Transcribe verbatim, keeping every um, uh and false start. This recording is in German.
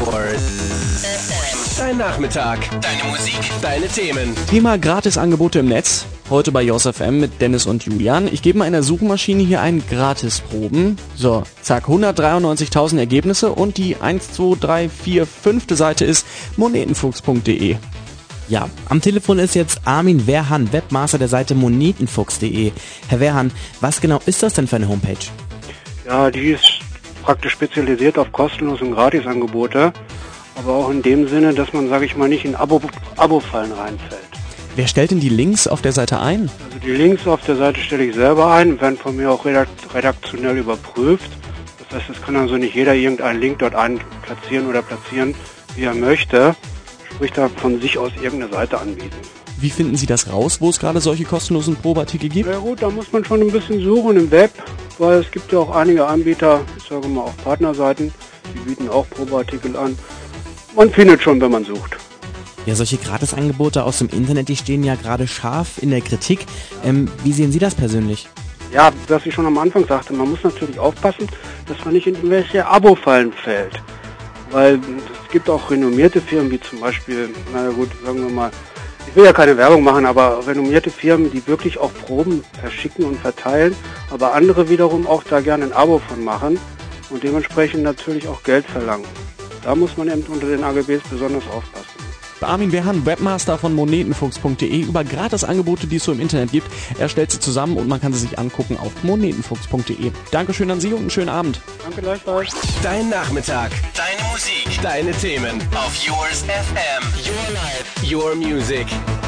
Yours F M. Dein Nachmittag, deine Musik, deine Themen. Thema Gratisangebote im Netz. Heute bei Yours F M mit Dennis und Julian. Ich gebe mal in der Suchmaschine hier ein Gratisproben. So, zack, hundertdreiundneunzigtausend Ergebnisse und die eins, zwei, drei, vier, fünfte Seite ist monetenfuchs punkt de. Ja, am Telefon ist jetzt Armin Wehrhahn, Webmaster der Seite monetenfuchs punkt de. Herr Wehrhahn, was genau ist das denn für eine Homepage? Ja, die ist praktisch spezialisiert auf kostenlose und Gratisangebote, aber auch in dem Sinne, dass man, sage ich mal, nicht in Abo, Abo-Fallen reinfällt. Wer stellt denn die Links auf der Seite ein? Also die Links auf der Seite stelle ich selber ein, werden von mir auch redaktionell überprüft. Das heißt, es kann also nicht jeder irgendeinen Link dort einplatzieren oder platzieren, wie er möchte, sprich da von sich aus irgendeine Seite anbieten. Wie finden Sie das raus, wo es gerade solche kostenlosen Probeartikel gibt? Ja gut, da muss man schon ein bisschen suchen im Web, weil es gibt ja auch einige Anbieter, ich sage mal auch Partnerseiten, die bieten auch Probeartikel an. Man findet schon, wenn man sucht. Ja, solche Gratisangebote aus dem Internet, die stehen ja gerade scharf in der Kritik. Ähm, wie sehen Sie das persönlich? Ja, was ich schon am Anfang sagte, man muss natürlich aufpassen, dass man nicht in irgendwelche Abo-Fallen fällt. Weil es gibt auch renommierte Firmen, wie zum Beispiel, naja gut, sagen wir mal, ich will ja keine Werbung machen, aber renommierte Firmen, die wirklich auch Proben verschicken und verteilen, aber andere wiederum auch da gerne ein Abo von machen und dementsprechend natürlich auch Geld verlangen. Da muss man eben unter den A G Bs besonders aufpassen. Armin Wehrhahn, Webmaster von monetenfuchs punkt de, über Gratisangebote, die es so im Internet gibt. Er stellt sie zusammen und man kann sie sich angucken auf monetenfuchs punkt de. Dankeschön an Sie und einen schönen Abend. Danke gleichfalls. Dein Nachmittag, deine Musik, deine Themen auf Yours F M. Your Life, Your Music.